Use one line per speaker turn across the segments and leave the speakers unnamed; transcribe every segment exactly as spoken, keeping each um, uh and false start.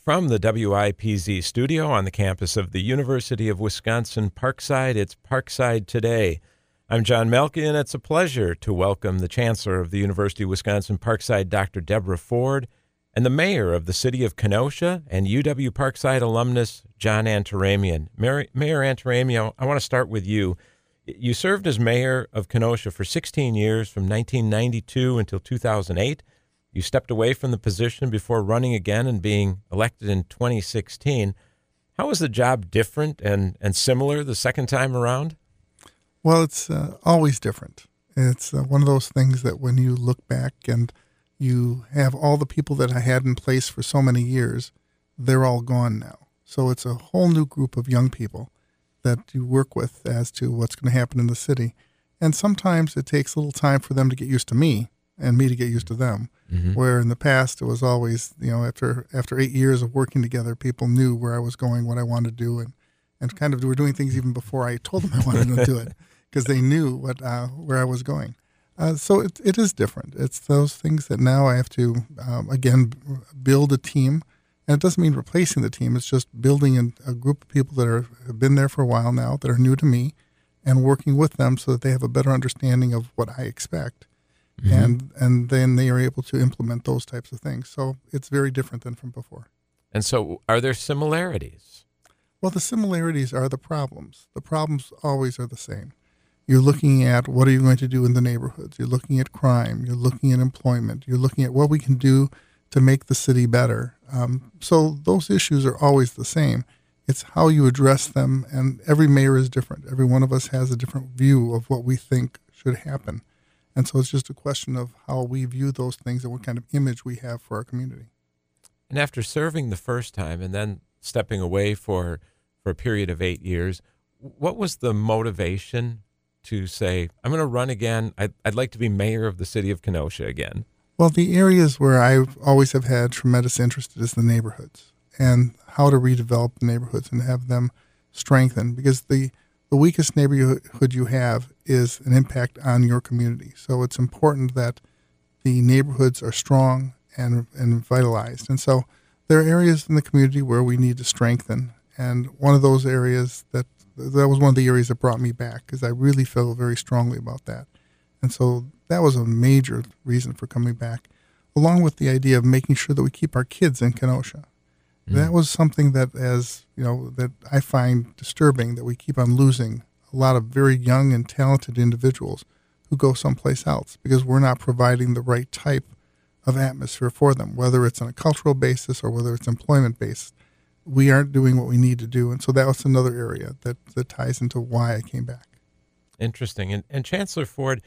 From the W I P Z studio on the campus of the University of Wisconsin-Parkside, it's Parkside Today. I'm John Melke, and it's a pleasure to welcome the Chancellor of the University of Wisconsin-Parkside, Doctor Deborah Ford, and the Mayor of the City of Kenosha and U W-Parkside alumnus, John Antaramian. Mayor, Mayor Antaramian, I want to start with you. You served as mayor of Kenosha for sixteen years, from nineteen ninety-two until two thousand eight. You stepped away from the position before running again and being elected in twenty sixteen. How was the job different and, and similar the second time around?
Well, it's uh, always different. It's uh, one of those things that when you look back and you have all the people that I had in place for so many years, they're all gone now. So it's a whole new group of young people that you work with as to what's going to happen in the city. And sometimes it takes a little time for them to get used to me and me to get used to them. Mm-hmm. Where in the past it was always, you know, after after eight years of working together, people knew where I was going, what I wanted to do, and, and kind of were doing things even before I told them I wanted to do it, because they knew what uh, where I was going. Uh, so it it is different. It's those things that now I have to, um, again, build a team. And it doesn't mean replacing the team. It's just building a, a group of people that are, have been there for a while now, that are new to me, and working with them so that they have a better understanding of what I expect. Mm-hmm. And and then they are able to implement those types of things. So it's very different than from before.
And so are there similarities?
Well, the similarities are the problems. The problems always are the same. You're looking at what are you going to do in the neighborhoods. You're looking at crime. You're looking at employment. You're looking at what we can do to make the city better. Um, so those issues are always the same. It's how you address them, and every mayor is different. Every one of us has a different view of what we think should happen. And so it's just a question of how we view those things and what kind of image we have for our community.
And after serving the first time and then stepping away for for a period of eight years, what was the motivation to say, I'm going to run again? I'd, I'd like to be mayor of the city of Kenosha again.
Well, the areas where I always have had tremendous interest is the neighborhoods and how to redevelop the neighborhoods and have them strengthened, because the The weakest neighborhood you have is an impact on your community. So it's important that the neighborhoods are strong and, and vitalized. And so there are areas in the community where we need to strengthen. And one of those areas that that was one of the areas that brought me back, because I really feel very strongly about that. And so that was a major reason for coming back, along with the idea of making sure that we keep our kids in Kenosha. That was something that, as you know, that I find disturbing, that we keep on losing a lot of very young and talented individuals who go someplace else because we're not providing the right type of atmosphere for them, whether it's on a cultural basis or whether it's employment based. We aren't doing what we need to do. And so that was another area that, that ties into why I came back.
Interesting. And, and Chancellor Ford,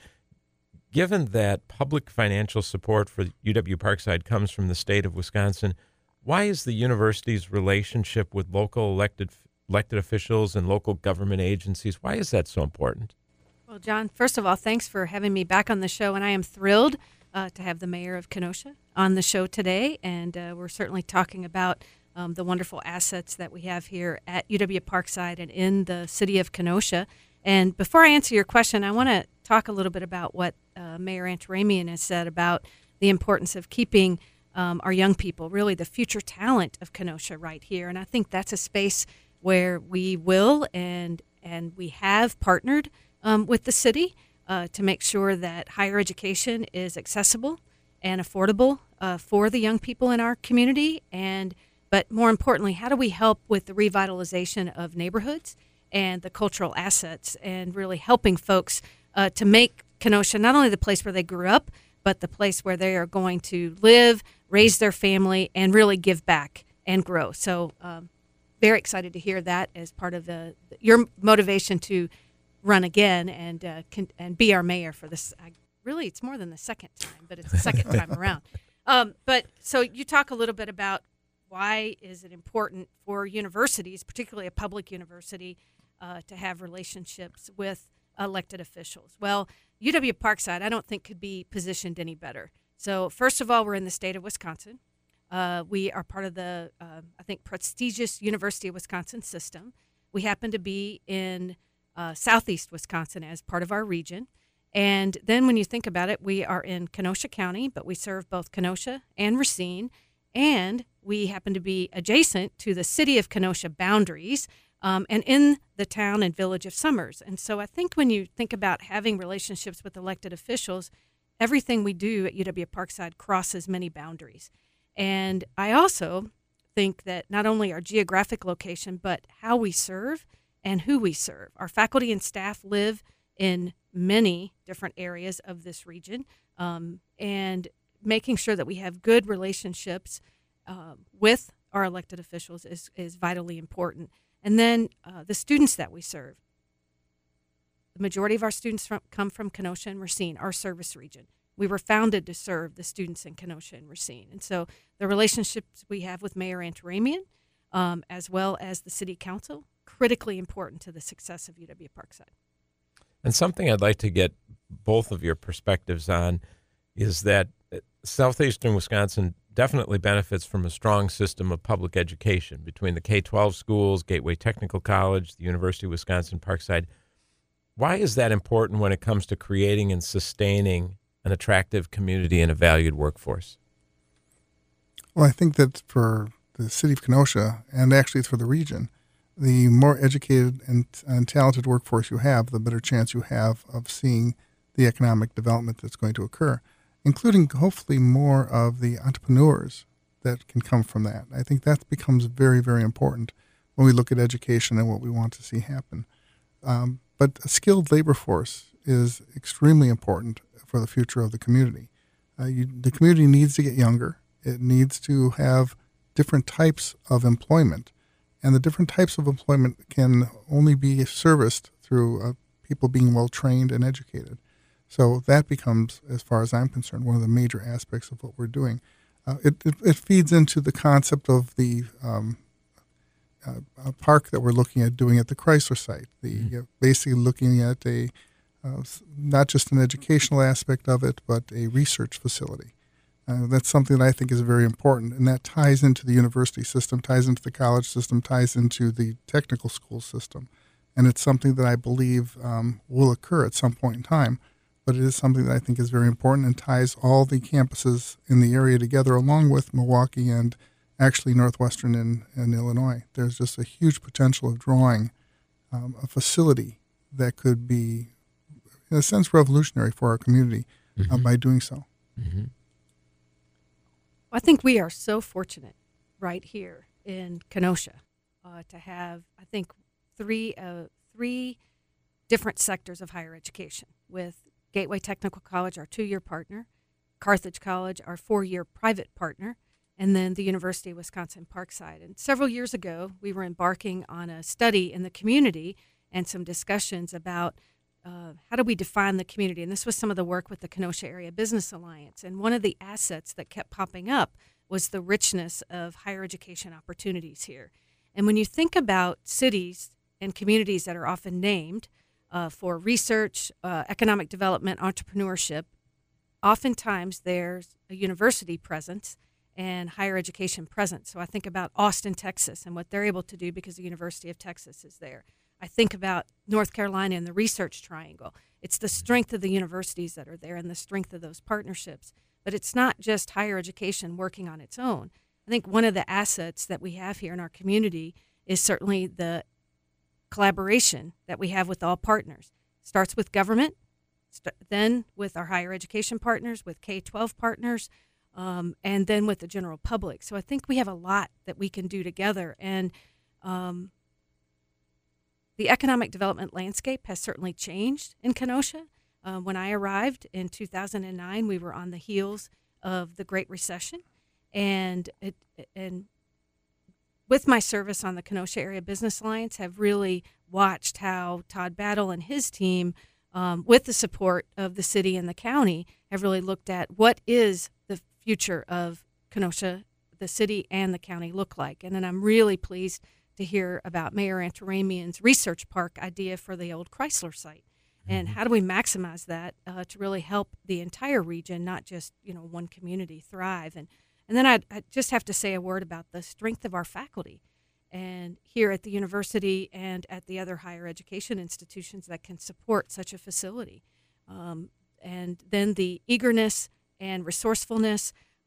given that public financial support for U W-Parkside comes from the state of Wisconsin, why is the university's relationship with local elected elected officials and local government agencies, why is that so important?
Well, John, first of all, thanks for having me back on the show, and I am thrilled uh, to have the mayor of Kenosha on the show today, and uh, we're certainly talking about um, the wonderful assets that we have here at U W-Parkside and in the city of Kenosha. And before I answer your question, I want to talk a little bit about what uh, Mayor Antaramian has said about the importance of keeping Um, our young people, really the future talent of Kenosha right here. And I think that's a space where we will and and we have partnered um, with the city uh, to make sure that higher education is accessible and affordable uh, for the young people in our community. And but more importantly, how do we help with the revitalization of neighborhoods and the cultural assets, and really helping folks uh, to make Kenosha not only the place where they grew up, but the place where they are going to live, raise their family, and really give back and grow. So um, very excited to hear that as part of the your motivation to run again and uh, can, and be our mayor for this. I, really, it's more than the second time, but it's the second time around. Um, but so you talk a little bit about why is it important for universities, particularly a public university, uh, to have relationships with elected officials. Well, U W-Parkside, I don't think could be positioned any better. So first of all, we're in the state of Wisconsin. Uh, we are part of the, uh, I think, prestigious University of Wisconsin system. We happen to be in uh, southeast Wisconsin as part of our region. And then when you think about it, we are in Kenosha County, but we serve both Kenosha and Racine. and we happen to be adjacent to the city of Kenosha boundaries, um, and in the town and village of Summers. And so I think when you think about having relationships with elected officials, everything we do at U W Parkside crosses many boundaries. And I also think that not only our geographic location, but how we serve and who we serve. Our faculty and staff live in many different areas of this region, um, and making sure that we have good relationships uh, with our elected officials is, is vitally important. And then uh, the students that we serve. The majority of our students from, come from Kenosha and Racine, our service region. We were founded to serve the students in Kenosha and Racine. And so the relationships we have with Mayor Antaramian, um, as well as the City Council, critically important to the success of U W Parkside.
And something I'd like to get both of your perspectives on is that southeastern Wisconsin definitely benefits from a strong system of public education between the K twelve schools, Gateway Technical College, the University of Wisconsin-Parkside. Why is that important when it comes to creating and sustaining an attractive community and a valued workforce?
Well, I think that for the city of Kenosha, and actually for the region, the more educated and, and talented workforce you have, the better chance you have of seeing the economic development that's going to occur, including hopefully more of the entrepreneurs that can come from that. I think that becomes very, very important when we look at education and what we want to see happen. Um, but a skilled labor force is extremely important for the future of the community. Uh, you, the community needs to get younger. It needs to have different types of employment. And the different types of employment can only be serviced through uh, people being well-trained and educated. So that becomes, as far as I'm concerned, one of the major aspects of what we're doing. Uh, it, it, it feeds into the concept of the um, uh, park that we're looking at doing at the Chrysler site, the mm-hmm. uh, basically looking at a uh, not just an educational aspect of it, but a research facility. Uh, that's something that I think is very important, and that ties into the university system, ties into the college system, ties into the technical school system. And it's something that I believe um, will occur at some point in time, but it is something that I think is very important and ties all the campuses in the area together, along with Milwaukee and actually Northwestern in, in Illinois. There's just a huge potential of drawing um, a facility that could be, in a sense, revolutionary for our community mm-hmm. uh, by doing so.
Mm-hmm.
I think we are so fortunate right here in Kenosha uh, to have, I think, three uh, three different sectors of higher education, with Gateway Technical College, our two-year partner, Carthage College, our four-year private partner, and then the University of Wisconsin-Parkside. And several years ago, we were embarking on a study in the community and some discussions about Uh, how do we define the community? And this was some of the work with the Kenosha Area Business Alliance. And one of the assets that kept popping up was the richness of higher education opportunities here. And when you think about cities and communities that are often named uh, for research, uh, economic development, entrepreneurship, oftentimes there's a university presence and higher education presence. So I think about Austin, Texas, and what they're able to do because the University of Texas is there. I think about North Carolina and the Research Triangle. It's the strength of the universities that are there and the strength of those partnerships. But it's not just higher education working on its own. I think one of the assets that we have here in our community is certainly the collaboration that we have with all partners. Starts with government, st- then with our higher education partners, with K twelve partners, um, and then with the general public. So I think we have a lot that we can do together. And um, the economic development landscape has certainly changed in Kenosha. Uh, when I arrived in two thousand nine, we were on the heels of the Great Recession, and it, and with my service on the Kenosha Area Business Alliance, have really watched how Todd Battle and his team, um, with the support of the city and the county, have really looked at what is the future of Kenosha, the city and the county look like. And then I'm really pleased to hear about Mayor Antaramian's research park idea for the old Chrysler site. And how do we maximize that uh, to really help the entire region, not just, you know, one community thrive? And and then I'd, I'd just have to say a word about the strength of our faculty, and here at the university and at the other higher education institutions that can support such a facility. Um, and then the eagerness and resourcefulness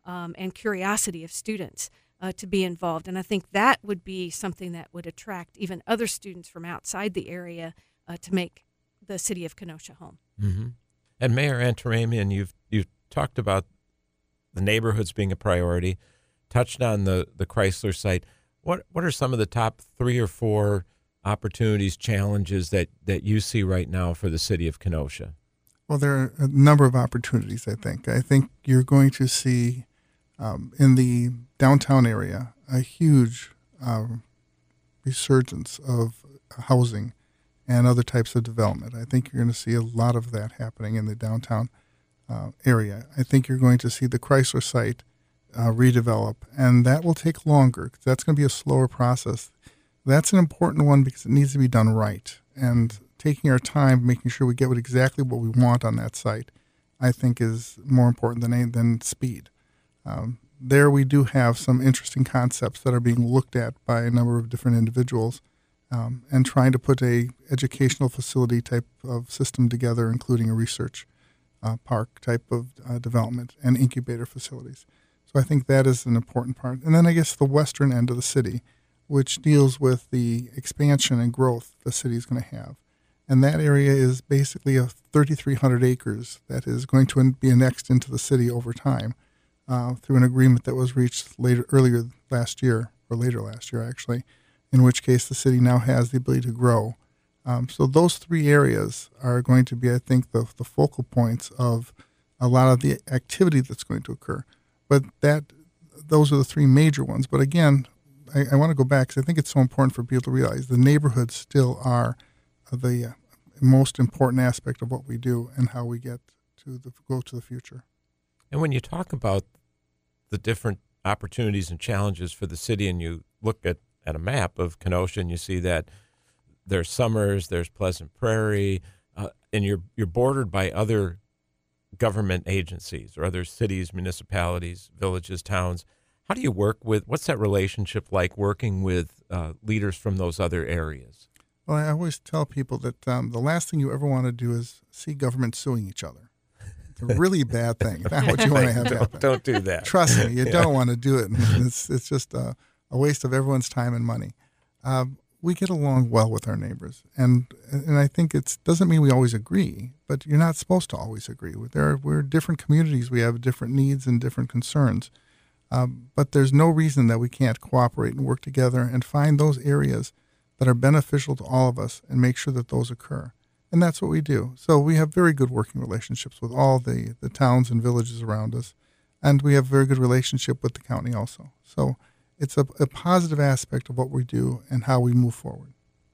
um, and curiosity of students uh, to be involved. And I think that would be something that would attract even other students from outside the area uh, to make the city of Kenosha home.
Mm-hmm. And Mayor Antaramian, you've you've talked about the neighborhoods being a priority, touched on the, the Chrysler site. What what are some of the top three or four opportunities, challenges that, that you see right now for the city of Kenosha?
Well, there are a number of opportunities, I think. I think you're going to see um, in the downtown area a huge um, resurgence of housing and other types of development. I think you're going to see a lot of that happening in the downtown uh, area. I think you're going to see the Chrysler site uh, redevelop, and that will take longer because that's going to be a slower process. That's an important one because it needs to be done right. And taking our time, making sure we get what, exactly what we want on that site, I think is more important than than speed. Um, there we do have some interesting concepts that are being looked at by a number of different individuals um, and trying to put a educational facility type of system together, including a research uh, park type of uh, development and incubator facilities. So I think that is an important part. And then I guess the western end of the city, which deals with the expansion and growth the city is going to have. And that area is basically a thirty-three hundred acres that is going to be annexed into the city over time uh, through an agreement that was reached later, earlier last year, or later last year actually, in which case the city now has the ability to grow. Um, so those three areas are going to be, I think, the, the focal points of a lot of the activity that's going to occur. But that those are the three major ones. But again, I, I want to go back because I think it's so important for people to realize the neighborhoods still are the uh, most important aspect of what we do and how we get to the go to the future.
And when you talk about the different opportunities and challenges for the city, and you look at, at a map of Kenosha, and you see that there's Summers, there's Pleasant Prairie, uh, and you're you're bordered by other government agencies or other cities, municipalities, villages, towns. How do you work with, what's that relationship like working with uh, leaders from those other areas?
Well, I always tell people that um, the last thing you ever want to do is see government suing each other. It's a really bad thing. Not what you want to have
don't,
happen.
Don't do that.
Trust me, you
Yeah.
don't want to do it. It's it's just a, a waste of everyone's time and money. Um, we get along well with our neighbors, and and I think it doesn't mean we always agree, but you're not supposed to always agree. There are, we're different communities. We have different needs and different concerns. Um, but there's no reason that we can't cooperate and work together and find those areas that are beneficial to all of us and make sure that those occur. And that's what we do. So we have very good working relationships with all the, the towns and villages around us. And we have a very good relationship with the county also. So it's a, a positive aspect of what we do and how we move forward.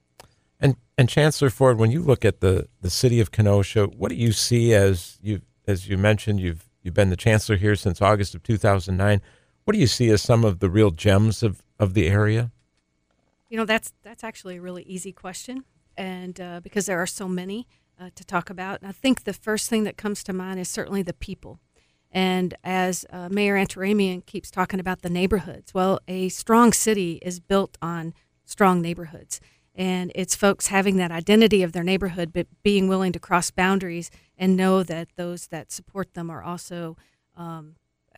And and Chancellor Ford, when you look at the, the city of Kenosha, what do you see as you as you mentioned, you've you've been the chancellor here since August of two thousand nine. What do you see as some of the real gems of, of the area?
You know, that's that's actually a really easy question, and uh, because there are so many uh, to talk about. And I think the first thing that comes to mind is certainly the people. And as uh, Mayor Antaramian keeps talking about the neighborhoods, well, a strong city is built on strong neighborhoods. And it's folks having that identity of their neighborhood, but being willing to cross boundaries and know that those that support them are also, um,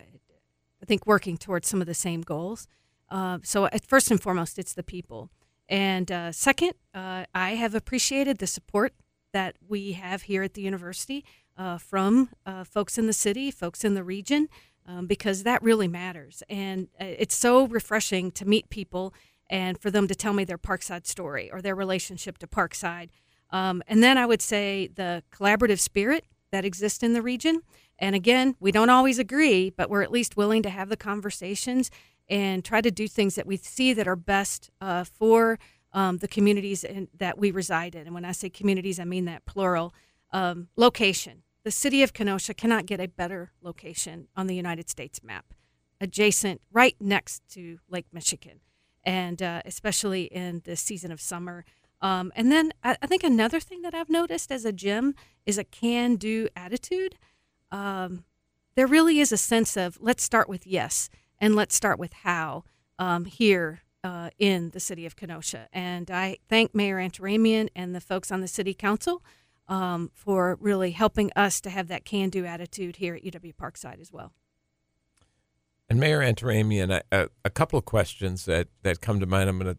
I think, working towards some of the same goals. Uh, so at first and foremost, it's the people. And uh, second, uh, I have appreciated the support that we have here at the university uh, from uh, folks in the city, folks in the region, um, because that really matters. And uh, it's so refreshing to meet people and for them to tell me their Parkside story or their relationship to Parkside. Um, and then I would say the collaborative spirit that exists in the region. And again, we don't always agree, but we're at least willing to have the conversations and try to do things that we see that are best uh, for um, the communities in, that we reside in. And when I say communities, I mean that plural. Um, location. The city of Kenosha cannot get a better location on the United States map, adjacent, right next to Lake Michigan, and uh, especially in the season of summer. Um, and then I, I think another thing that I've noticed as a gem is a can-do attitude. Um, there really is a sense of let's start with yes, and let's start with how um, here uh, in the city of Kenosha. And I thank Mayor Antaramian and the folks on the city council um, for really helping us to have that can-do attitude here at U W Parkside as well.
And Mayor Antaramian, a, a couple of questions that, that come to mind. I'm going to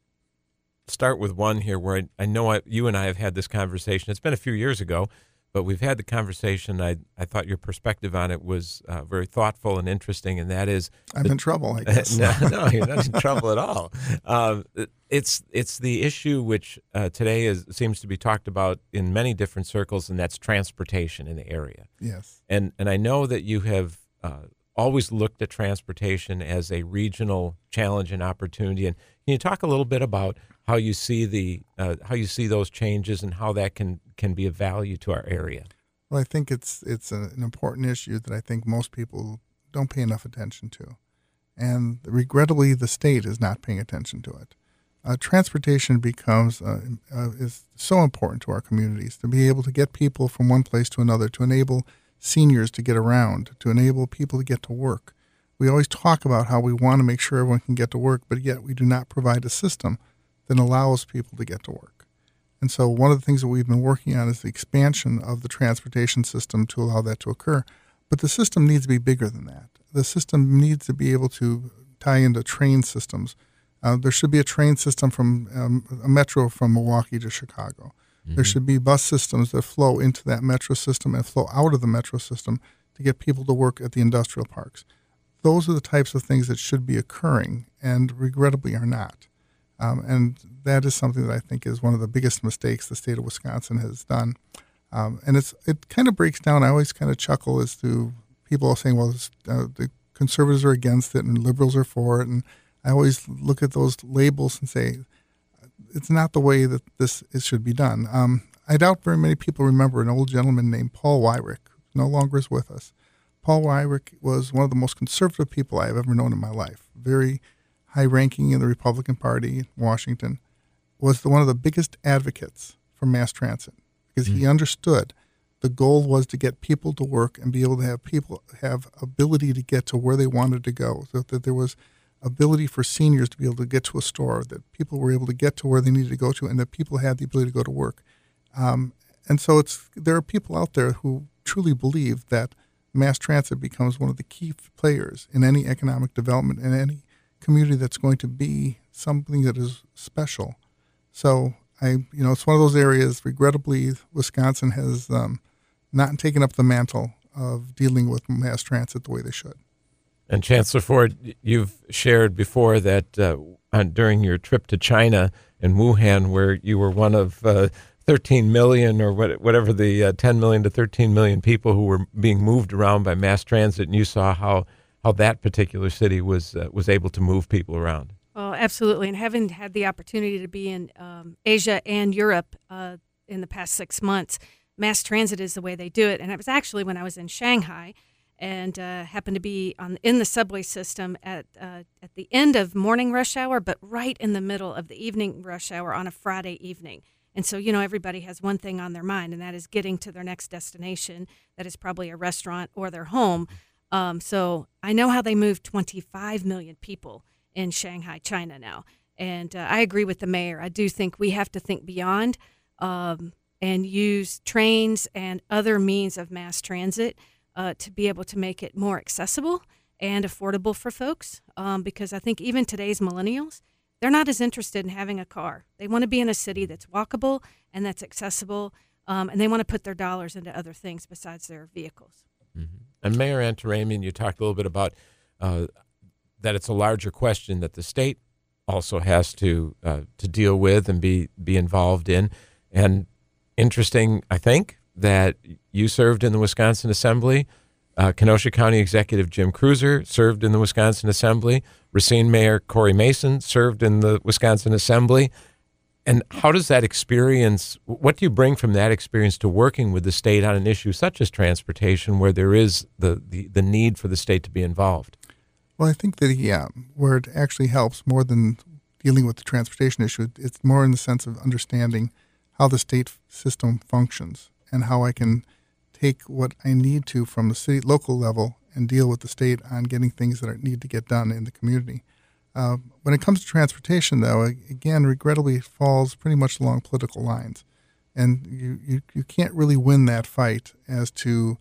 start with one here where I, I know I, you and I have had this conversation. It's been a few years ago, but we've had the conversation. I, I thought your perspective on it was uh, very thoughtful and interesting, and that is...
I'm
the,
in trouble, I guess.
no, no, you're not in trouble at all. Um, it's it's the issue which uh, today is seems to be talked about in many different circles, and that's transportation in the area.
Yes.
And, and I know that you have... Uh, always looked at transportation as a regional challenge and opportunity. And can you talk a little bit about how you see the uh, how you see those changes and how that can, can be of value to our area?
Well, I think it's it's a, an important issue that I think most people don't pay enough attention to. And regrettably, the state is not paying attention to it. Uh, transportation becomes uh, uh, is so important to our communities, to be able to get people from one place to another, to enable seniors to get around, to enable people to get to work. We always talk about how we want to make sure everyone can get to work, but yet we do not provide a system that allows people to get to work. And so one of the things that we've been working on is the expansion of the transportation system to allow that to occur. But the system needs to be bigger than that. The system needs to be able to tie into train systems. Uh, there should be a train system from um, a metro from Milwaukee to Chicago. Mm-hmm. There should be bus systems that flow into that metro system and flow out of the metro system to get people to work at the industrial parks. Those are the types of things that should be occurring and regrettably are not. Um, and that is something that I think is one of the biggest mistakes the state of Wisconsin has done. Um, and it's it kind of breaks down. I always kind of chuckle as to people saying, well, this, uh, the conservatives are against it and liberals are for it. And I always look at those labels and say, it's not the way that this is, should be done. Um, I doubt very many people remember an old gentleman named Paul Weyrich, who no longer is with us. Paul Weyrich was one of the most conservative people I have ever known in my life. Very high-ranking in the Republican Party in Washington. Was the, one of the biggest advocates for mass transit because mm-hmm. he understood the goal was to get people to work and be able to have people have ability to get to where they wanted to go, so that there was ability for seniors to be able to get to a store, that people were able to get to where they needed to go to, and that people had the ability to go to work. Um, and so it's there are people out there who truly believe that mass transit becomes one of the key players in any economic development in any community that's going to be something that is special. So I, you know, it's one of those areas, regrettably, Wisconsin has um, not taken up the mantle of dealing with mass transit the way they should.
And Chancellor Ford, you've shared before that uh, on, during your trip to China and Wuhan, where you were one of uh, thirteen million or what, whatever the uh, ten million to thirteen million people who were being moved around by mass transit, and you saw how, how that particular city was uh, was able to move people around.
Oh, absolutely. And having had the opportunity to be in um, Asia and Europe uh, in the past six months, mass transit is the way they do it. And it was actually when I was in Shanghai, and uh, happened to be on in the subway system at uh, at the end of morning rush hour, but right in the middle of the evening rush hour on a Friday evening. And so, you know, everybody has one thing on their mind, and that is getting to their next destination. That is probably a restaurant or their home. Um, so I know how they move twenty-five million people in Shanghai, China now. And uh, I agree with the mayor. I do think we have to think beyond um, and use trains and other means of mass transit Uh, to be able to make it more accessible and affordable for folks, um, because I think even today's millennials, they're not as interested in having a car. They want to be in a city that's walkable and that's accessible, um, and they want to put their dollars into other things besides their vehicles.
Mm-hmm. And Mayor Antaramian, you talked a little bit about uh, that it's a larger question that the state also has to uh, to deal with and be be involved in. And interesting, I think, that you served in the Wisconsin Assembly. Uh, Kenosha County Executive Jim Cruiser served in the Wisconsin Assembly. Racine Mayor Corey Mason served in the Wisconsin Assembly. And how does that experience, what do you bring from that experience to working with the state on an issue such as transportation, where there is the, the, the need for the state to be involved?
Well, I think that, yeah, where it actually helps more than dealing with the transportation issue, it's more in the sense of understanding how the state system functions and how I can take what I need to from the city local level and deal with the state on getting things that are, need to get done in the community. Uh, when it comes to transportation, though, again, regrettably, it falls pretty much along political lines. And you, you, you can't really win that fight as to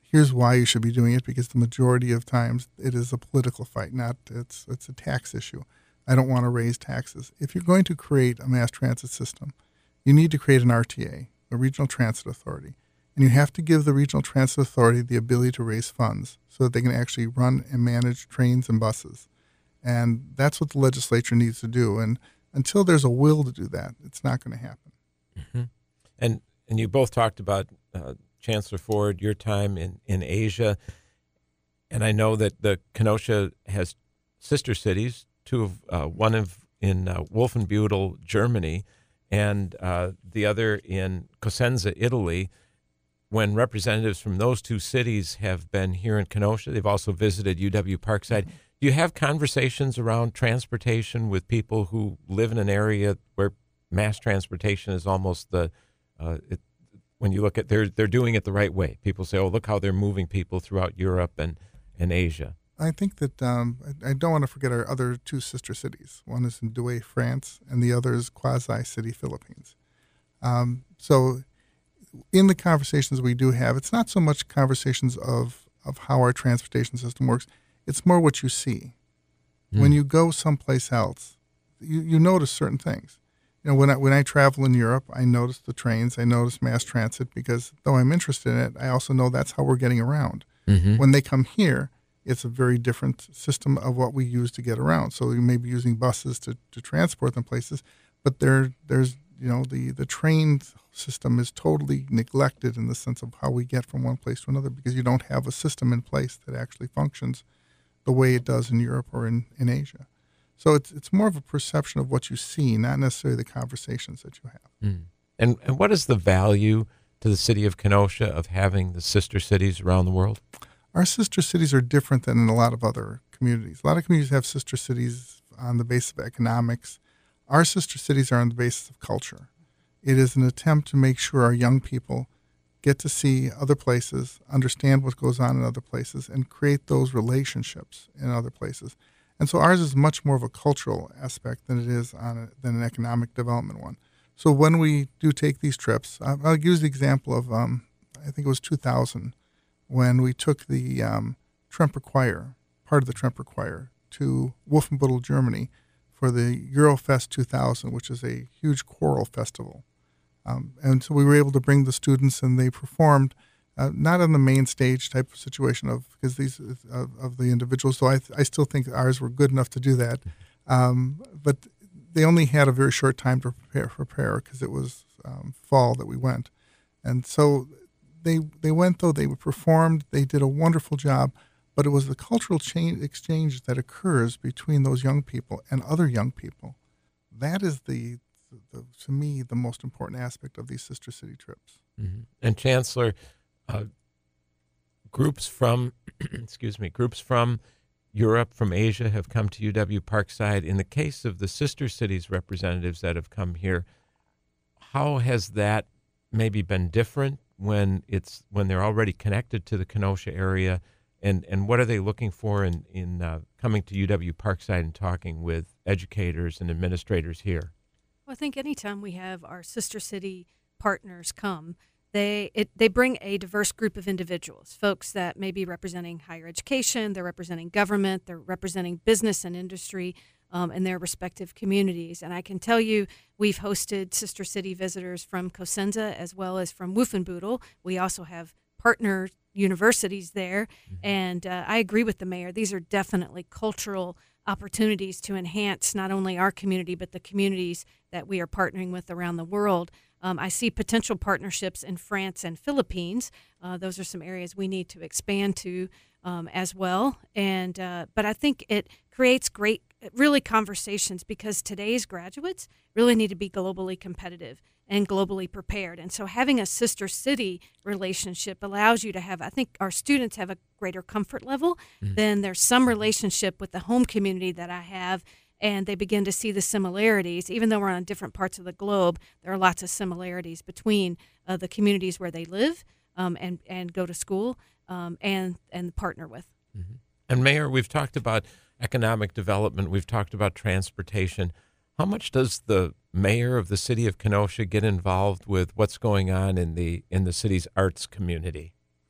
here's why you should be doing it, because the majority of times it is a political fight, not it's it's a tax issue. I don't want to raise taxes. If you're going to create a mass transit system, you need to create an R T A, a Regional Transit Authority, and you have to give the Regional Transit Authority the ability to raise funds so that they can actually run and manage trains and buses. And that's what the legislature needs to do. And until there's a will to do that, it's not going to happen.
Mm-hmm. And and you both talked about uh, Chancellor Ford, your time in, in Asia, and I know that the Kenosha has sister cities, two of uh, one of in uh, Wolfenbüttel, Germany, and uh, the other in Cosenza, Italy. When representatives from those two cities have been here in Kenosha, they've also visited U W Parkside. Mm-hmm. Do you have conversations around transportation with people who live in an area where mass transportation is almost the uh, it, when you look at they're they're doing it the right way? People say, "Oh, look how they're moving people throughout Europe and, and Asia."
I think that um, I, I don't want to forget our other two sister cities. One is in Douai, France, and the other is Quasi City, Philippines. Um, so, in the conversations we do have, it's not so much conversations of of how our transportation system works. It's more what you see. Mm. When you go someplace else, you, you notice certain things. You know, when I when I travel in Europe, I notice the trains, I notice mass transit, because though I'm interested in it, I also know that's how we're getting around. Mm-hmm. When they come here, it's a very different system of what we use to get around. So you may be using buses to, to transport them places, but there there's you know the, the train system is totally neglected in the sense of how we get from one place to another, because you don't have a system in place that actually functions the way it does in Europe or in, in Asia. So it's it's more of a perception of what you see, not necessarily the conversations that you have.
Mm. And and what is the value to the city of Kenosha of having the sister cities around the world?
Our sister cities are different than in a lot of other communities. A lot of communities have sister cities on the basis of economics. Our sister cities are on the basis of culture. It is an attempt to make sure our young people get to see other places, understand what goes on in other places, and create those relationships in other places. And so ours is much more of a cultural aspect than it is on a, than an economic development one. So when we do take these trips, I'll, I'll use the example of, um, I think it was two thousand, when we took the um, Tremper Choir, part of the Tremper Choir, to Wolfenbüttel, Germany for the Eurofest two thousand, which is a huge choral festival. Um, and so we were able to bring the students, and they performed, uh, not on the main stage type of situation of because these of, of the individuals. So I, I still think ours were good enough to do that, um, but they only had a very short time to prepare prepare because it was um, fall that we went, and so they they went though they performed. They did a wonderful job, but it was the cultural change, exchange that occurs between those young people and other young people. That is the The, to me, the most important aspect of these sister city trips.
Mm-hmm. And Chancellor, uh, groups from, excuse me, groups from Europe, from Asia have come to U W Parkside. In the case of the sister cities representatives that have come here, how has that maybe been different when it's when they're already connected to the Kenosha area, and and what are they looking for in in uh, coming to U W Parkside and talking with educators and administrators here?
Well, I think anytime we have our sister city partners come, they it, they bring a diverse group of individuals, folks that may be representing higher education, they're representing government, they're representing business and industry um, in their respective communities. And I can tell you, we've hosted sister city visitors from Cosenza as well as from Wolfenbüttel. We also have partner universities there. Mm-hmm. And uh, I agree with the mayor. These are definitely cultural opportunities to enhance not only our community, but the communities that we are partnering with around the world. Um, I see potential partnerships in France and Philippines. Uh, those are some areas we need to expand to um, as well. And uh, but I think it creates great, really conversations, because today's graduates really need to be globally competitive and globally prepared. And so having a sister city relationship allows you to have, I think our students have a greater comfort level. Mm. Then there's some relationship with the home community that I have, and they begin to see the similarities. Even though we're on different parts of the globe, there are lots of similarities between uh, the communities where they live um, and, and go to school um, and, and partner with.
Mm-hmm. And Mayor, we've talked about economic development. We've talked about transportation. How much does the mayor of the city of Kenosha get involved with what's going on in the in the city's arts community?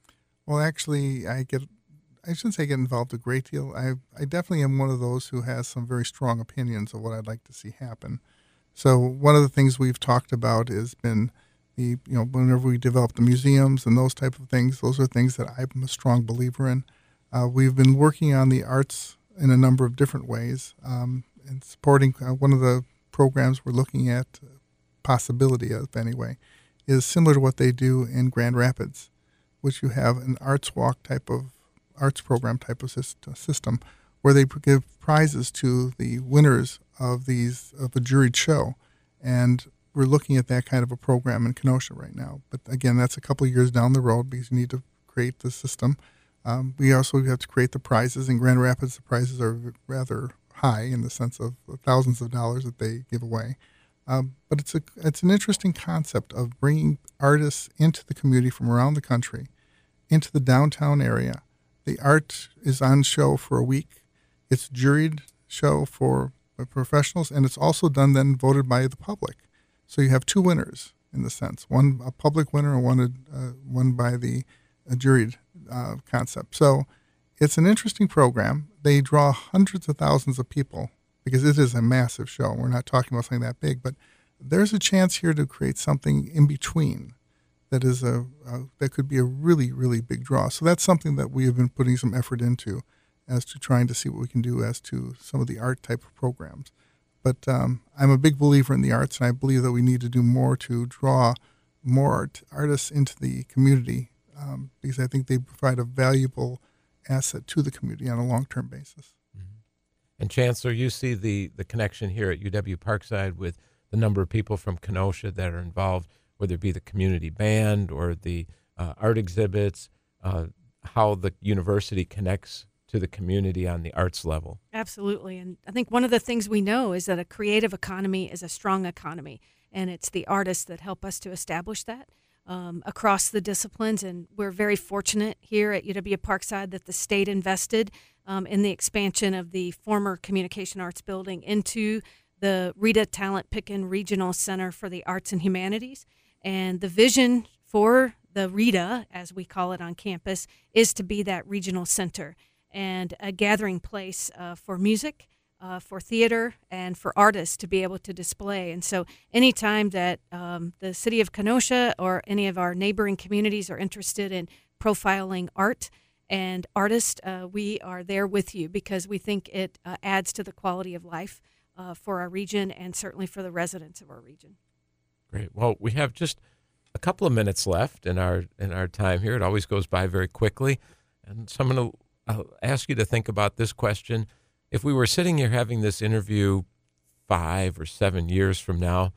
Well, actually, I get, I shouldn't say get involved a great deal. I, I definitely am one of those who has some very strong opinions of what I'd like to see happen. So one of the things we've talked about has been the, you know, whenever we develop the museums and those type of things, those are things that I'm a strong believer in. Uh, we've been working on the arts in a number of different ways, um, and supporting uh, one of the programs we're looking at, uh, possibility of anyway, is similar to what they do in Grand Rapids, which you have an arts walk type of arts program type of system where they give prizes to the winners of these of a juried show. And we're looking at that kind of a program in Kenosha right now. But again, that's a couple of years down the road because you need to create the system. Um, we also have to create the prizes. In Grand Rapids, the prizes are rather high in the sense of thousands of dollars that they give away. Um, but it's a it's an interesting concept of bringing artists into the community from around the country, into the downtown area. The art is on show for a week. It's juried show for professionals, and it's also done then voted by the public. So you have two winners in the sense, one a public winner and one uh, one by the uh, juried uh, concept. So it's an interesting program. They draw hundreds of thousands of people because it is a massive show. We're not talking about something that big, but there's a chance here to create something in between that is a, a that could be a really, really big draw. So that's something that we have been putting some effort into as to trying to see what we can do as to some of the art type of programs. But um, I'm a big believer in the arts, and I believe that we need to do more to draw more art, artists into the community um, because I think they provide a valuable asset to the community on a long-term basis.
Mm-hmm. And Chancellor, you see the, the connection here at U W Parkside with the number of people from Kenosha that are involved, whether it be the community band or the uh, art exhibits, uh, how the university connects to the community on the arts level.
Absolutely. And I think one of the things we know is that a creative economy is a strong economy, and it's the artists that help us to establish that um, across the disciplines. And we're very fortunate here at U W Parkside that the state invested um, in the expansion of the former Communication Arts Building into the Rita Talent Picken Regional Center for the Arts and Humanities. And the vision for the Rita, as we call it on campus, is to be that regional center and a gathering place uh, for music, uh, for theater, and for artists to be able to display. And so anytime that um, the city of Kenosha or any of our neighboring communities are interested in profiling art and artists, uh, we are there with you because we think it uh, adds to the quality of life uh, for our region and certainly for the residents of our region.
Great. Well, we have just a couple of minutes left in our in our time here. It always goes by very quickly. And so I'm going to I'll ask you to think about this question. If we were sitting here having this interview five or seven years from now,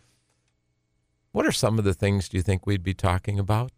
what are some of the things do you think we'd be talking about?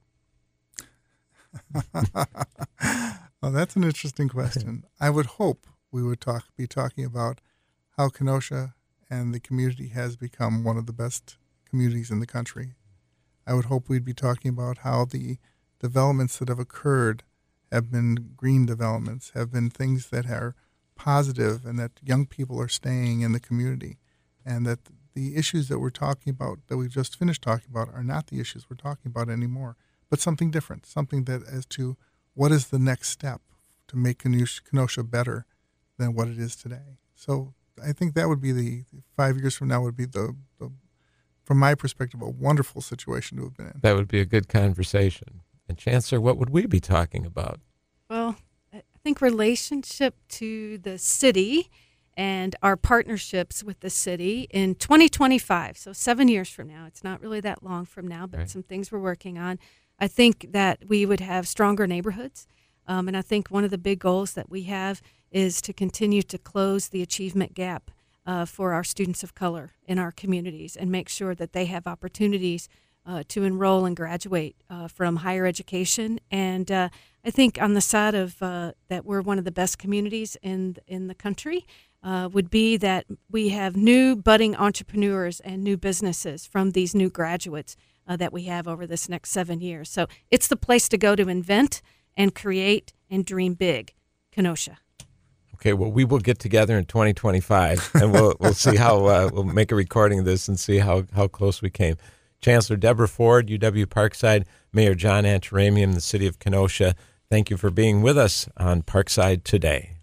Well, that's an interesting question. I would hope we would talk be talking about how Kenosha and the community has become one of the best communities in the country. I would hope we'd be talking about how the developments that have occurred have been green developments, have been things that are positive and that young people are staying in the community, and that the issues that we're talking about, that we just finished talking about, are not the issues we're talking about anymore, but something different, something that as to what is the next step to make Kenosha better than what it is today. So I think that would be the, five years from now would be the, the from my perspective, a wonderful situation to have been in.
That would be a good conversation. And Chancellor, what would we be talking about?
Well, I think relationship to the city and our partnerships with the city in twenty twenty-five, so seven years from now. It's not really that long from now, but right. Some things we're working on. I think that we would have stronger neighborhoods, um, and I think one of the big goals that we have is to continue to close the achievement gap uh, for our students of color in our communities and make sure that they have opportunities Uh, to enroll and graduate uh, from higher education. And uh, I think on the side of uh, that we're one of the best communities in in the country uh, would be that we have new budding entrepreneurs and new businesses from these new graduates uh, that we have over this next seven years. So it's the place to go to invent and create and dream big, Kenosha.
Okay, well, we will get together in twenty twenty-five, and we'll we'll see how uh, we'll make a recording of this and see how, how close we came. Chancellor Deborah Ford, U W Parkside, Mayor John Antaramian, the city of Kenosha, Thank you for being with us on Parkside Today.